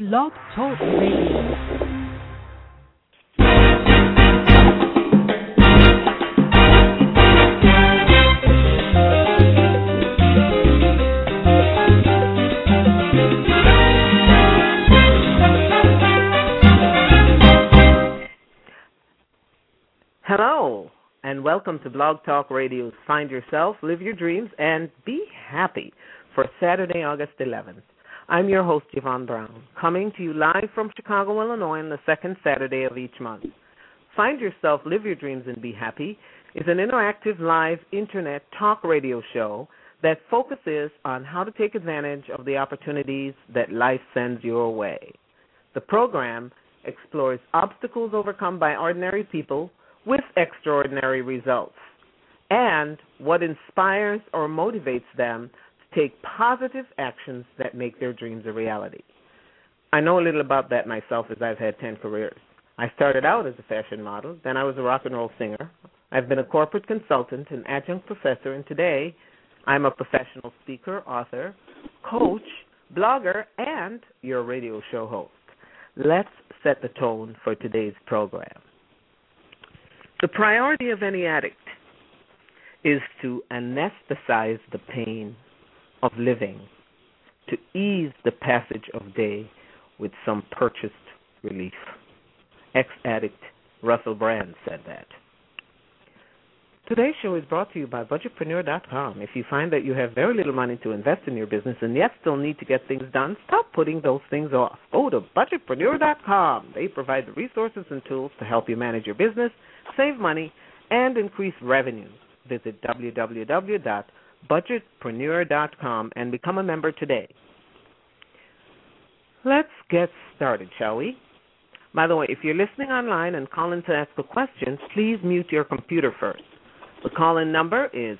Blog Talk Radio. Hello, and welcome to Blog Talk Radio's Find Yourself, Live Your Dreams, and Be Happy for Saturday, August 11th. I'm your host, Yvonne Brown, coming to you live from Chicago, Illinois on the second Saturday of each month. Find Yourself, Live Your Dreams, and Be Happy is an interactive live internet talk radio show that focuses on how to take advantage of the opportunities that life sends your way. The program explores obstacles overcome by ordinary people with extraordinary results, and what inspires or motivates them to take positive actions that make their dreams a reality. I know a little about that myself, as I've had 10 careers. I started out as a fashion model, then I was a rock and roll singer. I've been a corporate consultant, an adjunct professor, and today I'm a professional speaker, author, coach, blogger, and your radio show host. Let's set the tone for today's program. The priority of any addict is to anesthetize the pain of living, to ease the passage of day with some purchased relief. Ex-addict Russell Brand said that. Today's show is brought to you by Budgetpreneur.com. If you find that you have very little money to invest in your business and yet still need to get things done, stop putting those things off. Go to Budgetpreneur.com. They provide the resources and tools to help you manage your business, save money, and increase revenue. Visit www.budgetpreneur.com and become a member today. Let's get started, shall we? By the way, if you're listening online and calling to ask a question, please mute your computer first. The call-in number is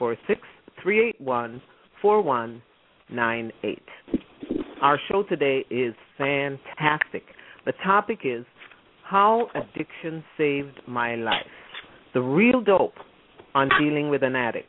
646-381-4198. Our show today is fantastic. The topic is How Addiction Saved My Life. The real dope on dealing with an addict.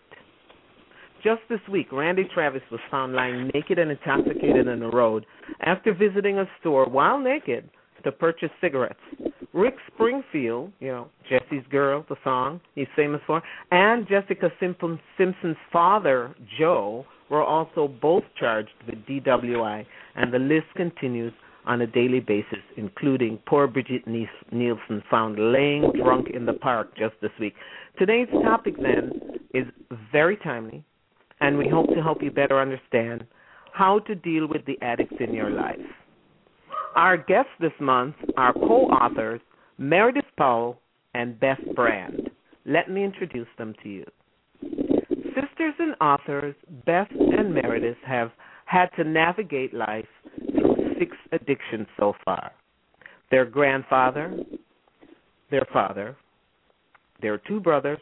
Just this week, Randy Travis was found lying naked and intoxicated on the road after visiting a store while naked to purchase cigarettes. Rick Springfield, Jesse's Girl, the song he's famous for, and Jessica Simpson's father, Joe, were also both charged with DWI, and the list continues on a daily basis, including poor Bridget Nielsen found laying drunk in the park just this week. Today's topic, then, is very timely, and we hope to help you better understand how to deal with the addicts in your life. Our guests this month are co-authors Meredith Powell and Beth Brand. Let me introduce them to you. Sisters and authors Beth and Meredith have had to navigate life through 6 addictions so far. Their grandfather, their father, their 2 brothers,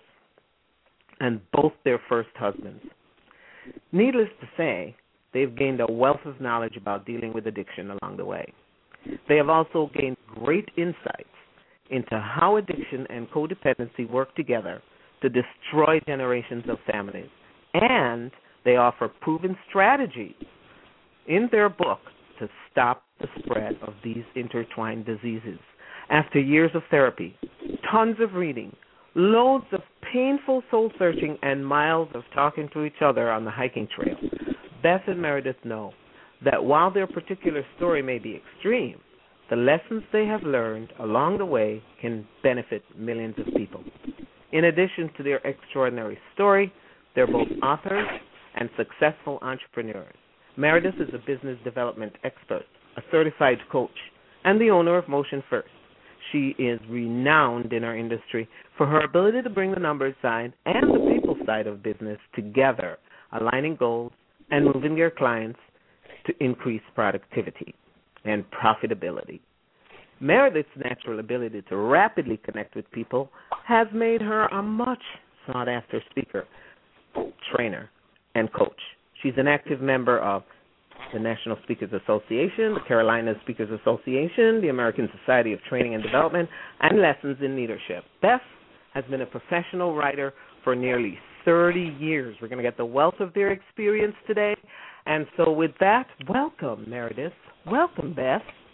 and both their first husbands. Needless to say, they've gained a wealth of knowledge about dealing with addiction along the way. They have also gained great insights into how addiction and codependency work together to destroy generations of families. And they offer proven strategies in their book to stop the spread of these intertwined diseases. After years of therapy, tons of reading, loads of painful soul-searching, and miles of talking to each other on the hiking trail, Beth and Meredith know that while their particular story may be extreme, the lessons they have learned along the way can benefit millions of people. In addition to their extraordinary story, they're both authors and successful entrepreneurs. Meredith is a business development expert, a certified coach, and the owner of Motion First. She is renowned in our industry for her ability to bring the numbers side and the people side of business together, aligning goals and moving their clients to increase productivity and profitability. Meredith's natural ability to rapidly connect with people has made her a much sought-after speaker, trainer, and coach. She's an active member of the National Speakers Association, the Carolina Speakers Association, the American Society of Training and Development, and Lessons in Leadership. Beth has been a professional writer for nearly 30 years. We're going to get the wealth of their experience today. And so with that, welcome, Meredith. Welcome, Beth.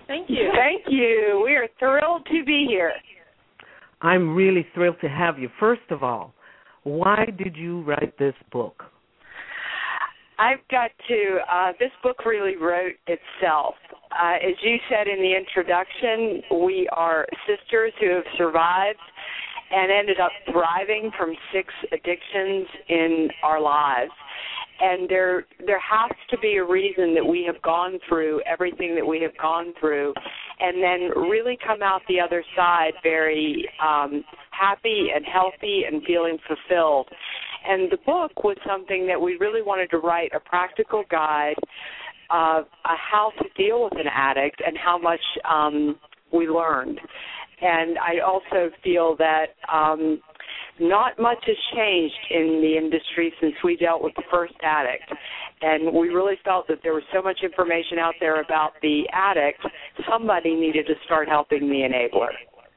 Thank you. Thank you. We are thrilled to be here. I'm really thrilled to have you. First of all, why did you write this book? I've got to, this book really wrote itself. As you said in the introduction, we are sisters who have survived and ended up thriving from 6 addictions in our lives. And there has to be a reason that we have gone through everything that we have gone through and then really come out the other side very happy and healthy and feeling fulfilled. And the book was something that we really wanted to write, a practical guide of how to deal with an addict and how much we learned. And I also feel that not much has changed in the industry since we dealt with the first addict. And we really felt that there was so much information out there about the addict, somebody needed to start helping the enabler.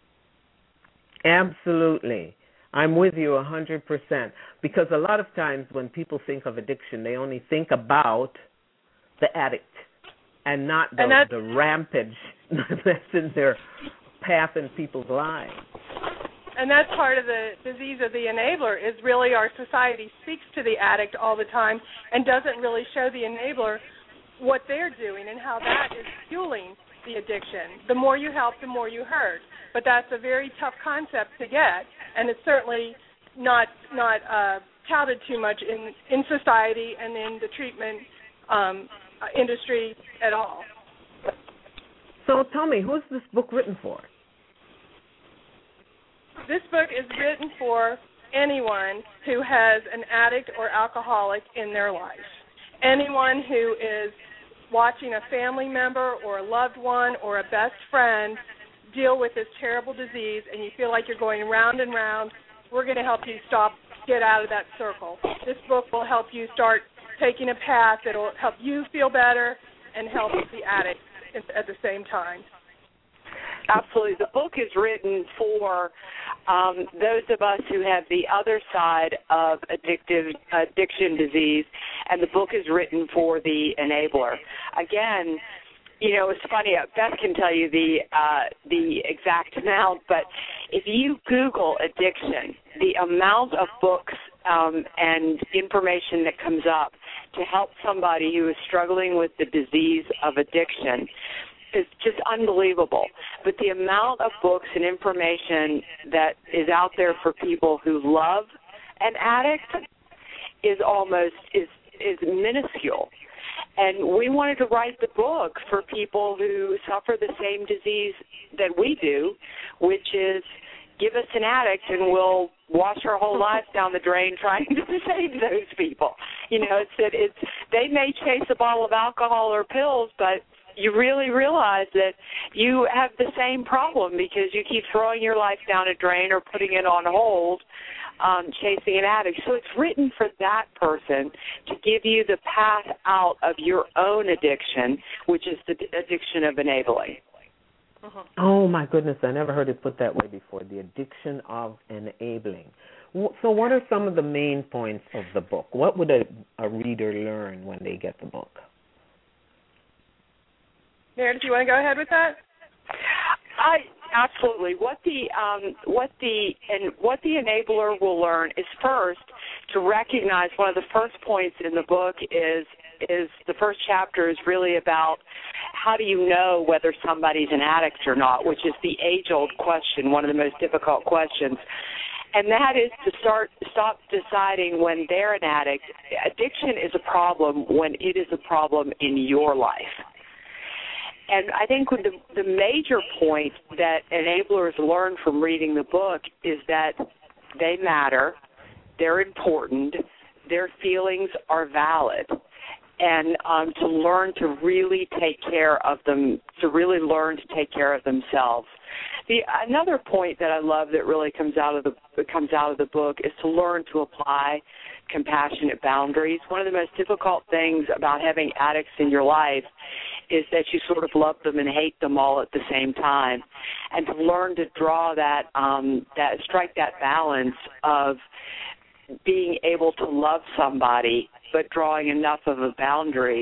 Absolutely. I'm with you 100%. Because a lot of times when people think of addiction, they only think about the addict and not the rampage that's in their path in people's lives. And that's part of the disease of the enabler is really our society speaks to the addict all the time and doesn't really show the enabler what they're doing and how that is fueling the addiction. The more you help, the more you hurt. But that's a very tough concept to get, and it's certainly not touted too much in society and in the treatment industry at all. So tell me, who's this book written for? This book is written for anyone who has an addict or alcoholic in their life. Anyone who is watching a family member or a loved one or a best friend deal with this terrible disease and you feel like you're going round and round, we're going to help you get out of that circle. This book will help you start taking a path that will help you feel better and help the addict at the same time. Absolutely. The book is written for those of us who have the other side of addiction disease, and the book is written for the enabler. Again, you know, it's funny, Beth can tell you the exact amount, but if you Google addiction, the amount of books and information that comes up to help somebody who is struggling with the disease of addiction is just unbelievable. But the amount of books and information that is out there for people who love an addict is minuscule. And we wanted to write the book for people who suffer the same disease that we do, which is give us an addict and we'll wash our whole lives down the drain trying to save those people. You know, they may chase a bottle of alcohol or pills, but you really realize that you have the same problem because you keep throwing your life down a drain or putting it on hold, chasing an addict. So it's written for that person to give you the path out of your own addiction, which is the addiction of enabling. Uh-huh. Oh, my goodness, I never heard it put that way before, the addiction of enabling. So what are some of the main points of the book? What would a reader learn when they get the book? Meredith, do you want to go ahead with that? Absolutely. What the enabler will learn is first to recognize one of the first points in the book is the first chapter is really about how do you know whether somebody's an addict or not, which is the age-old question, one of the most difficult questions. And that is to stop deciding when they're an addict. Addiction is a problem when it is a problem in your life. And I think the major point that enablers learn from reading the book is that they matter, they're important, their feelings are valid, and to learn to really take care of them, to really learn to take care of themselves. Another point that I love that really comes out of the book is to learn to apply compassionate boundaries. One of the most difficult things about having addicts in your life is that you sort of love them and hate them all at the same time, and to learn to draw strike that balance of being able to love somebody but drawing enough of a boundary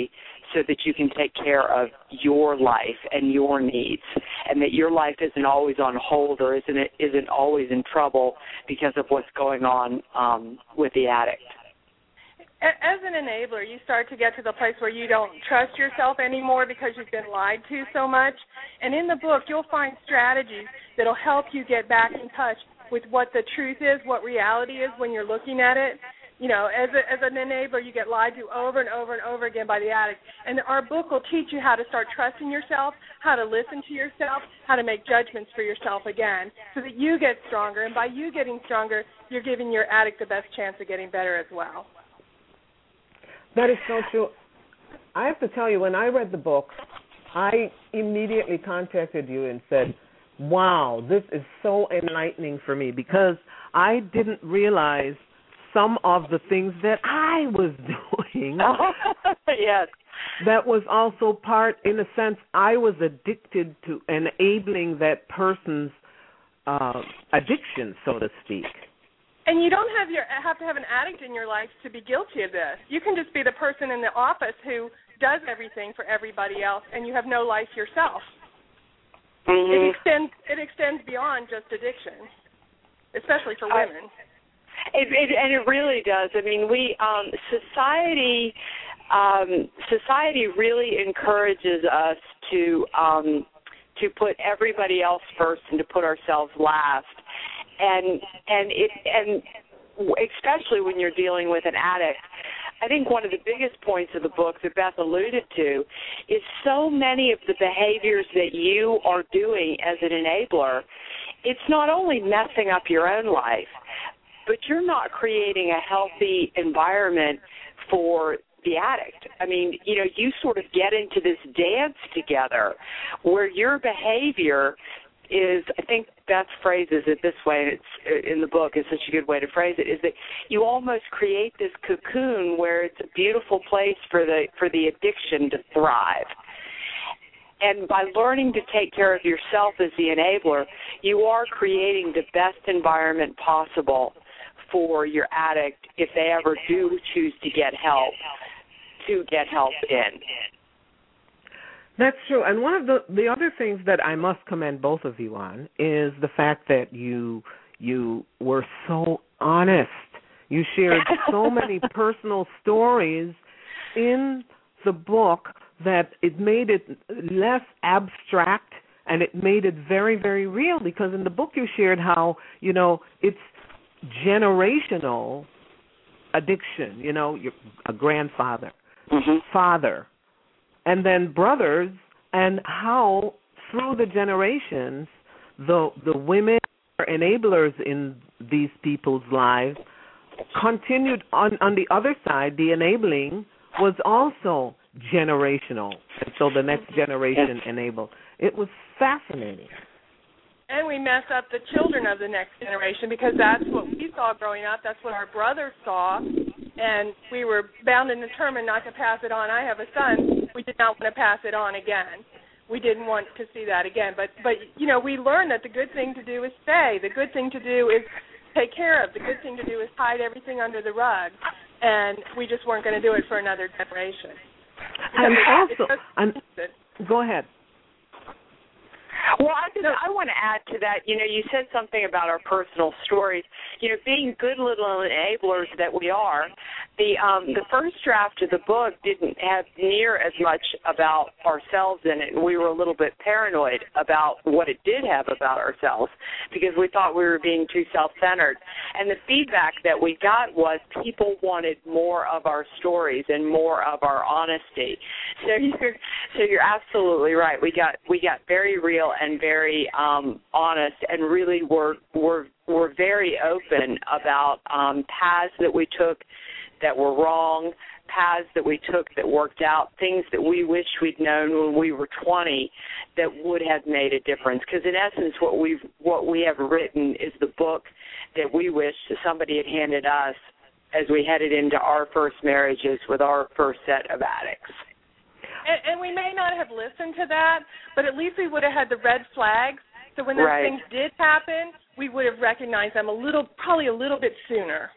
so that you can take care of your life and your needs, and that your life isn't always on hold or isn't always in trouble because of what's going on with the addict. As an enabler, you start to get to the place where you don't trust yourself anymore because you've been lied to so much. And in the book, you'll find strategies that will help you get back in touch with what the truth is, what reality is when you're looking at it. You know, as an enabler, you get lied to over and over and over again by the addict. And our book will teach you how to start trusting yourself, how to listen to yourself, how to make judgments for yourself again, so that you get stronger. And by you getting stronger, you're giving your addict the best chance of getting better as well. That is so true. I have to tell you, when I read the book, I immediately contacted you and said, wow, this is so enlightening for me, because I didn't realize some of the things that I was doing. Yes. That was also part, in a sense, I was addicted to enabling that person's addiction, so to speak. And you don't have to have an addict in your life to be guilty of this. You can just be the person in the office who does everything for everybody else, and you have no life yourself. Mm-hmm. It extends beyond just addiction, especially for women. And it really does. I mean, society really encourages us to put everybody else first and to put ourselves last. And especially when you're dealing with an addict, I think one of the biggest points of the book that Beth alluded to is so many of the behaviors that you are doing as an enabler, it's not only messing up your own life, but you're not creating a healthy environment for the addict. I mean, you know, you sort of get into this dance together where your behavior is, I think Beth phrases it this way, and it's in the book, it's such a good way to phrase it, is that you almost create this cocoon where it's a beautiful place for the addiction to thrive. And by learning to take care of yourself as the enabler, you are creating the best environment possible for your addict, if they ever do choose to get help in. That's true. And one of the other things that I must commend both of you on is the fact that you were so honest. You shared so many personal stories in the book that it made it less abstract, and it made it very, very real, because in the book you shared how, you know, it's generational addiction, you know, a grandfather, father, and then brothers, and how through the generations the women are enablers in these people's lives continued on the other side. The enabling was also generational, and so the next generation enabled. It was fascinating. And we mess up the children of the next generation, because that's what we saw growing up. That's what our brothers saw, and we were bound and determined not to pass it on. I have a son. We did not want to pass it on again. We didn't want to see that again. But you know, we learned that the good thing to do is stay. The good thing to do is take care of. The good thing to do is hide everything under the rug. And we just weren't going to do it for another generation. And go ahead. Well, I want to add to that. You know, you said something about our personal stories. You know, being good little enablers that we are, the first draft of the book didn't have near as much about ourselves in it. We were a little bit paranoid about what it did have about ourselves, because we thought we were being too self-centered. And the feedback that we got was people wanted more of our stories and more of our honesty. So you're absolutely right. We got very real and very honest, and really were very open about paths that we took that were wrong, paths that we took that worked out, things that we wish we'd known when we were 20 that would have made a difference. Because in essence, what we have written is the book that we wish somebody had handed us as we headed into our first marriages with our first set of addicts. And we may not have listened to that, but at least we would have had the red flags. So when those things did happen, we would have recognized them probably a little bit sooner.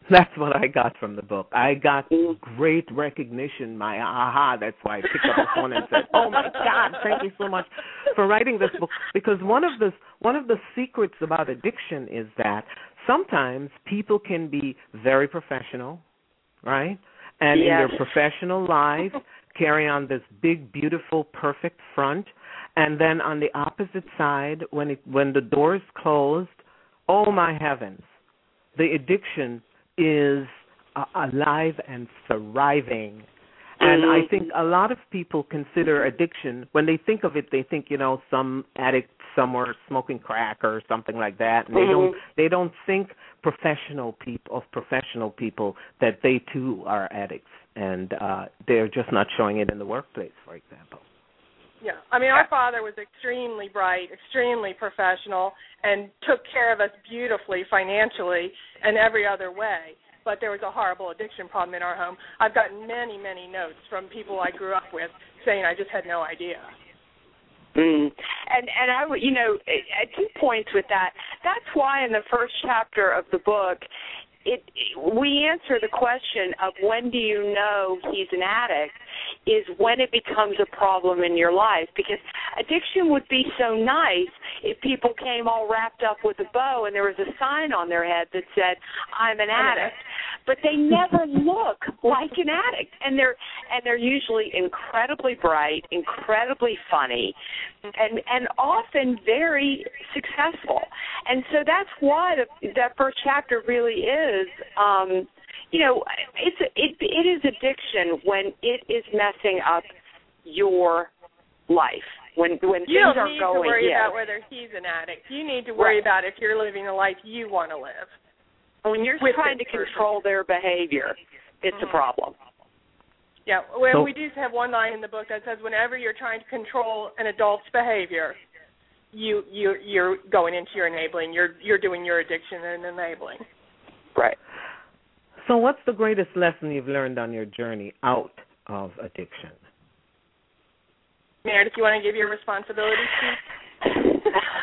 That's what I got from the book. I got great recognition. My aha. That's why I picked up the phone and said, "Oh my God, thank you so much for writing this book." Because one of the secrets about addiction is that sometimes people can be very professional, right? And in their professional life, carry on this big, beautiful, perfect front, and then on the opposite side, when the door is closed, oh my heavens, the addiction is alive and thriving. And I think a lot of people consider addiction, when they think of it, they think, some addict somewhere smoking crack or something like that, and they don't think professional people that they too are addicts, and they're just not showing it in the workplace, for example. Yeah, I mean, our father was extremely bright, extremely professional, and took care of us beautifully financially and every other way. But there was a horrible addiction problem in our home. I've gotten many, many notes from people I grew up with saying I just had no idea. And I, 2 points with that. That's why in the first chapter of the book, we answer the question of when do you know he's an addict is when it becomes a problem in your life, because addiction would be so nice if people came all wrapped up with a bow and there was a sign on their head that said, "I'm an addict." But they never look like an addict, and they're usually incredibly bright, incredibly funny, and often very successful. And so that's why that first chapter really is, it is addiction when it is messing up your life. When things aren't going, you don't need to worry about whether he's an addict. You need to worry about if you're living the life you want to live. When you're trying to control their behavior, it's a problem. Yeah, we do have one line in the book that says whenever you're trying to control an adult's behavior, you're going into your enabling. You're doing your addiction and enabling. Right. So what's the greatest lesson you've learned on your journey out of addiction? Meredith, you want to give your responsibility speech?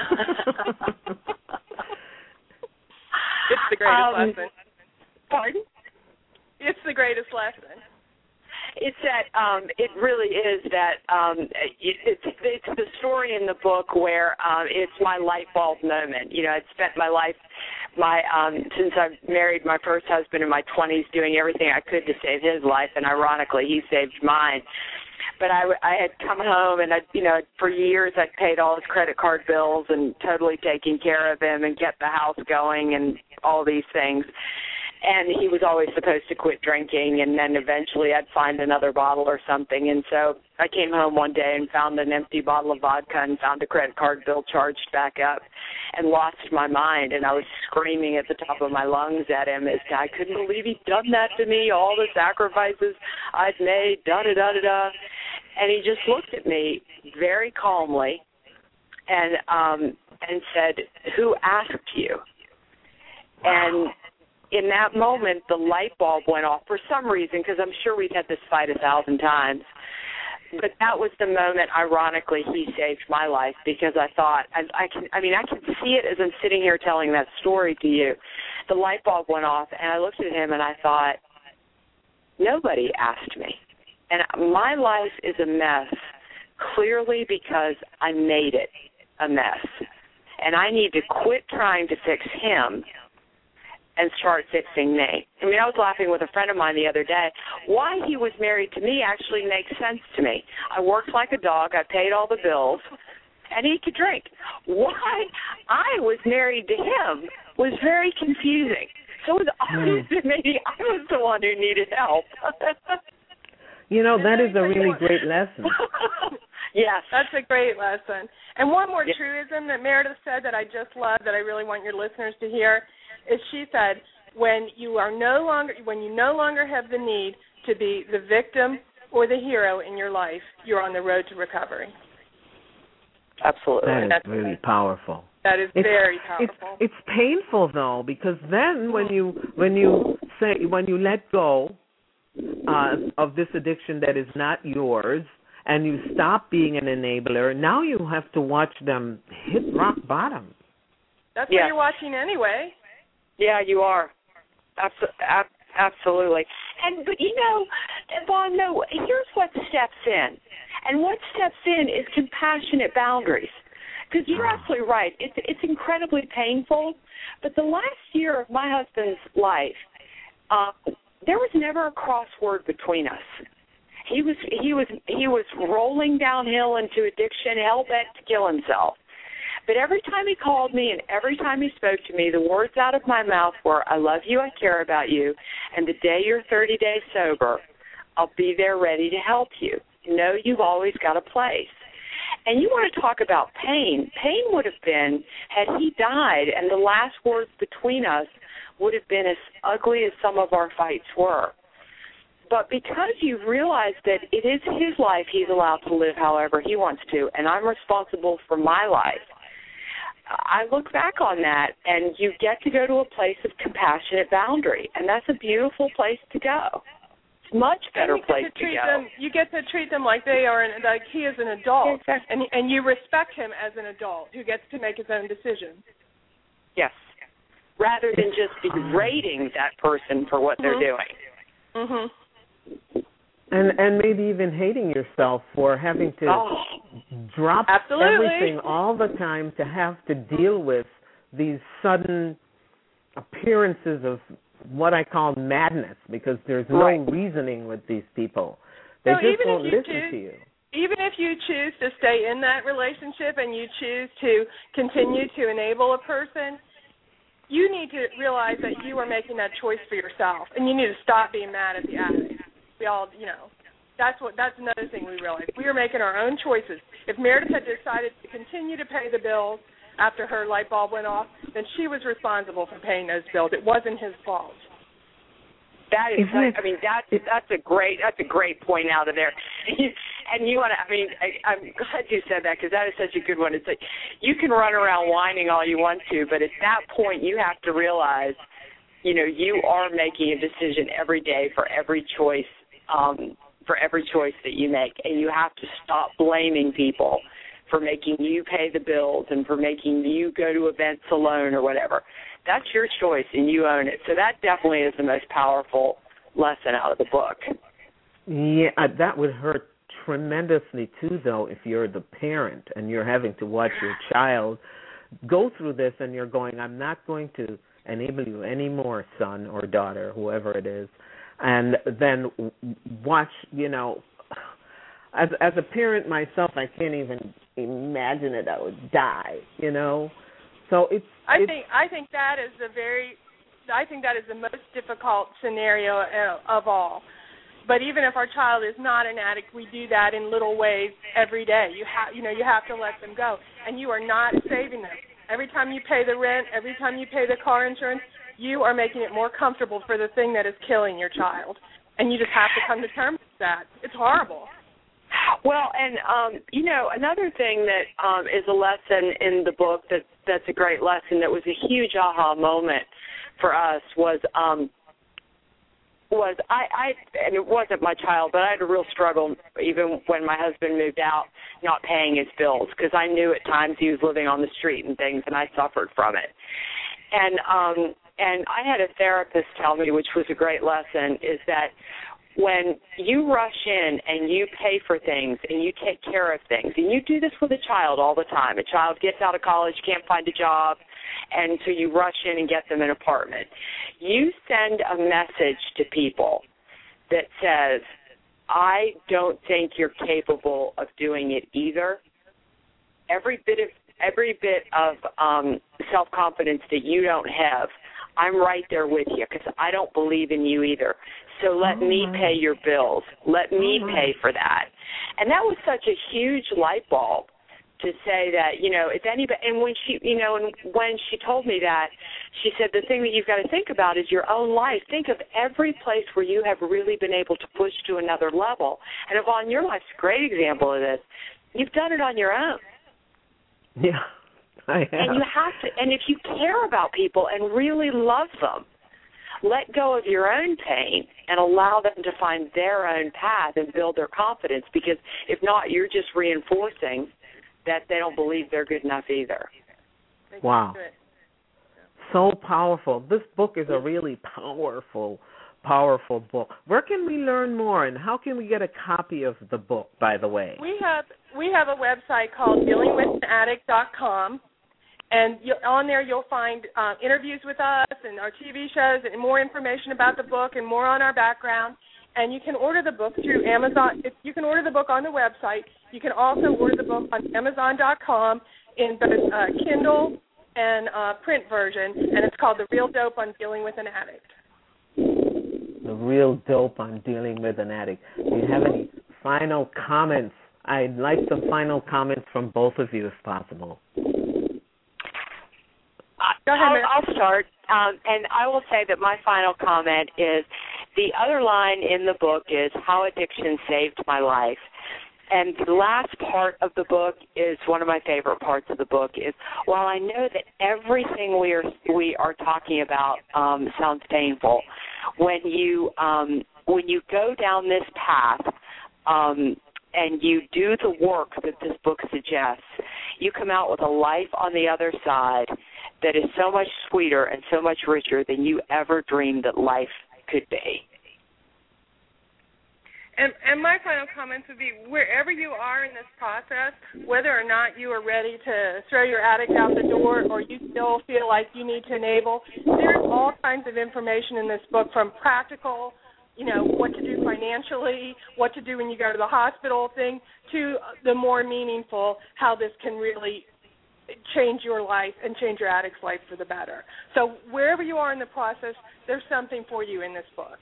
It's the greatest lesson. Pardon? It's the greatest lesson. It's that it really is that it's the story in the book where it's my light bulb moment. I'd spent my life since I married my first husband in my 20s doing everything I could to save his life, and ironically he saved mine. But I had come home and for years I'd paid all his credit card bills and totally taken care of him and kept the house going and all these things. And he was always supposed to quit drinking, and then eventually I'd find another bottle or something. And so I came home one day and found an empty bottle of vodka and found a credit card bill charged back up and lost my mind. And I was screaming at the top of my lungs at him as I couldn't believe he'd done that to me, all the sacrifices I'd made, da-da-da-da-da. And he just looked at me very calmly and said, "Who asked you?" And in that moment, the light bulb went off for some reason, because I'm sure we'd had this fight 1,000 times. But that was the moment, ironically, he saved my life, because I thought, I can see it as I'm sitting here telling that story to you. The light bulb went off, and I looked at him and I thought, nobody asked me. And my life is a mess, clearly because I made it a mess. And I need to quit trying to fix him and start fixing me. I was laughing with a friend of mine the other day. Why he was married to me actually makes sense to me. I worked like a dog. I paid all the bills, and he could drink. Why I was married to him was very confusing. So it was obvious that maybe I was the one who needed help. That is a really great lesson. Yes. That's a great lesson. And one more truism that Meredith said that I just love, that I really want your listeners to hear, is she said, when you no longer have the need to be the victim or the hero in your life, you're on the road to recovery. Absolutely. That's really powerful. That is very powerful. It's painful though, because then when you let go of this addiction that is not yours, and you stop being an enabler, now you have to watch them hit rock bottom. That's what you're watching anyway. Yeah, you are. Absolutely. But Yvonne, no, here's what steps in. And what steps in is compassionate boundaries. Because you're absolutely right. It's incredibly painful. But the last year of my husband's life, there was never a crossword between us. He was rolling downhill into addiction, hell bent to kill himself. But every time he called me and every time he spoke to me, the words out of my mouth were, I love you, I care about you, and the day you're 30 days sober, I'll be there ready to help you. Know you've always got a place. And you want to talk about pain. Pain would have been had he died, and the last words between us would have been as ugly as some of our fights were. But because you've realized that it is his life he's allowed to live however he wants to, and I'm responsible for my life, I look back on that, and you get to go to a place of compassionate boundary, and that's a beautiful place to go. It's a much better place to go. You get to treat them like they are, like he is an adult, exactly. and you respect him as an adult who gets to make his own decisions. Yes, rather than just berating that person for what they're doing. Mm-hmm. And maybe even hating yourself for having to drop everything all the time to have to deal with these sudden appearances of what I call madness, because there's no reasoning with these people. They just won't listen to you. Even if you choose to stay in that relationship and you choose to continue to enable a person, you need to realize that you are making that choice for yourself, and you need to stop being mad at the addict. We all, that's another thing we realize. We are making our own choices. If Meredith had decided to continue to pay the bills after her light bulb went off, then she was responsible for paying those bills. It wasn't his fault. That is, that's a great point out of there. And I'm glad you said that, because that is such a good one. It's like you can run around whining all you want to, but at that point you have to realize, you are making a decision every day for every choice that you make, and you have to stop blaming people for making you pay the bills and for making you go to events alone or whatever. That's your choice, and you own it. So that definitely is the most powerful lesson out of the book. Yeah, that would hurt tremendously, too, though, if you're the parent and you're having to watch your child go through this and you're going, I'm not going to enable you anymore, son or daughter, whoever it is, and then watch, as a parent myself, I can't even imagine it. I would die, So I think that is the most difficult scenario of all. But even if our child is not an addict, we do that in little ways every day. You have to let them go, and you are not saving them. Every time you pay the rent, every time you pay the car insurance, you are making it more comfortable for the thing that is killing your child, and you just have to come to terms with that. It's horrible. Well, and another thing that is a lesson in the book that's a great lesson that was a huge aha moment for us was I and it wasn't my child, but I had a real struggle even when my husband moved out, not paying his bills, because I knew at times he was living on the street and things, and I suffered from it. And I had a therapist tell me, which was a great lesson, is that when you rush in and you pay for things and you take care of things, and you do this with a child all the time. A child gets out of college, can't find a job, and so you rush in and get them an apartment. You send a message to people that says, I don't think you're capable of doing it either. Every bit of self-confidence that you don't have, I'm right there with you, because I don't believe in you either. So let me pay your bills. Let me pay for that. And that was such a huge light bulb to say that, if anybody, and when she, and when she told me that, she said the thing that you've got to think about is your own life. Think of every place where you have really been able to push to another level. And Yvonne, your life's a great example of this. You've done it on your own. Yeah, I have. And you have to, and if you care about people and really love them, let go of your own pain and allow them to find their own path and build their confidence, because if not, you're just reinforcing that they don't believe they're good enough either. Wow. So powerful. This book is a really powerful book. Where can we learn more, and how can we get a copy of the book, by the way? We have a website called dealingwithanaddict.com, and on there you'll find interviews with us and our TV shows and more information about the book and more on our background. And you can order the book through Amazon. You can order the book on the website. You can also order the book on Amazon.com in both Kindle and print version, and it's called The Real Dope on Dealing with an Addict. The Real Dope on Dealing with an Addict. Do you have any final comments? I'd like some final comments from both of you, if possible. I'll start, and I will say that my final comment is the other line in the book is how addiction saved my life. And the last part of the book is one of my favorite parts of the book. Is while I know that everything we are talking about sounds painful, when you go down this path and you do the work that this book suggests, you come out with a life on the other side that is so much sweeter and so much richer than you ever dreamed that life could be. And my final comments would be, wherever you are in this process, whether or not you are ready to throw your addict out the door or you still feel like you need to enable, there's all kinds of information in this book, from practical, what to do financially, what to do when you go to the hospital thing, to the more meaningful, how this can really change your life and change your addict's life for the better. So wherever you are in the process, there's something for you in this book.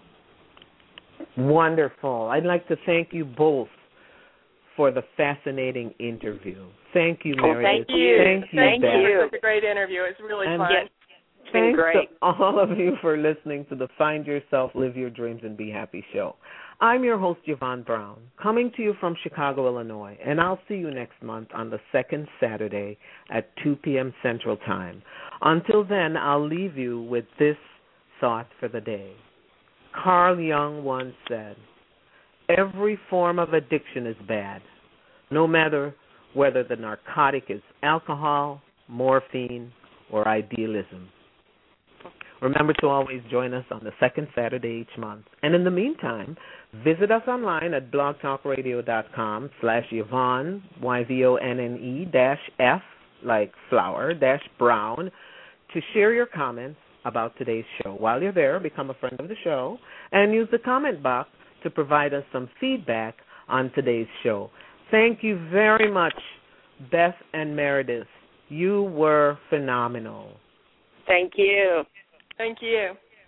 Wonderful. I'd like to thank you both for the fascinating interview. Thank you, Meredith. Thank you. Thank you. It was a great interview. It's really fun. Yes, it's been great. To all of you for listening to the Find Yourself, Live Your Dreams, and Be Happy show. I'm your host, Yvonne Brown, coming to you from Chicago, Illinois, and I'll see you next month on the second Saturday at 2 p.m. Central Time. Until then, I'll leave you with this thought for the day. Carl Jung once said, every form of addiction is bad, no matter whether the narcotic is alcohol, morphine, or idealism. Remember to always join us on the second Saturday each month. And in the meantime, visit us online at blogtalkradio.com/Yvonne, YVONNE-F, like flower, -brown, to share your comments about today's show. While you're there, become a friend of the show and use the comment box to provide us some feedback on today's show. Thank you very much, Beth and Meredith. You were phenomenal. Thank you. Thank you.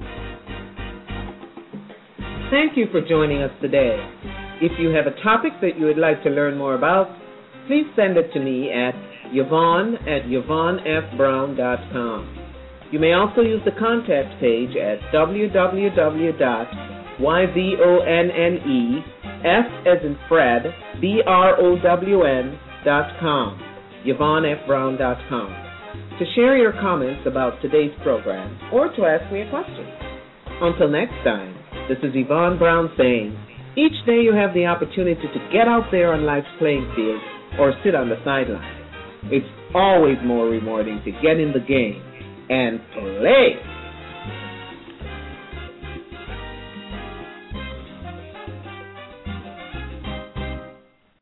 Thank you for joining us today. If you have a topic that you would like to learn more about, please send it to me at Yvonne@YvonneFBrown.com. You may also use the contact page at www.YVONNEF as in Fred, BROWN.com, YvonneFBrown.com, to share your comments about today's program or to ask me a question. Until next time, this is Yvonne Brown saying, each day you have the opportunity to get out there on life's playing field or sit on the sideline. It's always more rewarding to get in the game and play.